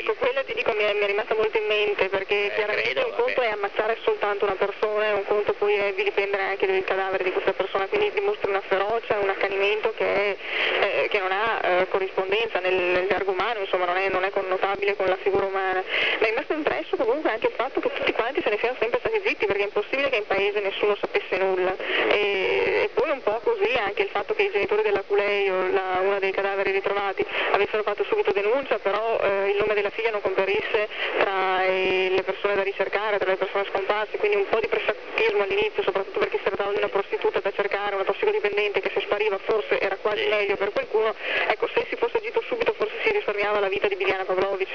Quello ti dico mi è rimasta molto in mente, perché chiaramente credo, un conto è ammazzare soltanto una persona e un conto poi è vilipendere anche il cadavere di questa persona, quindi dimostra una ferocia, un accanimento che non ha corrispondenza nel gergo umano, insomma non è connotabile con la figura umana. Ma è rimasto impresso comunque anche il fatto che tutti quanti se ne siano sempre stati zitti, perché è impossibile che in paese nessuno sapesse nulla. E poi un po' così anche il fatto che i genitori della Culeio, una dei cadaveri ritrovati, avessero fatto subito denuncia, però il nome della figlia non comparisse tra le persone da ricercare, tra le persone scomparse, quindi un po' di pressapochismo all'inizio, soprattutto perché si trattava di una prostituta da cercare, una tossicodipendente che se spariva forse era quasi meglio per qualcuno. Ecco, se si fosse agito subito forse si risparmiava la vita di Biljana Pavlović.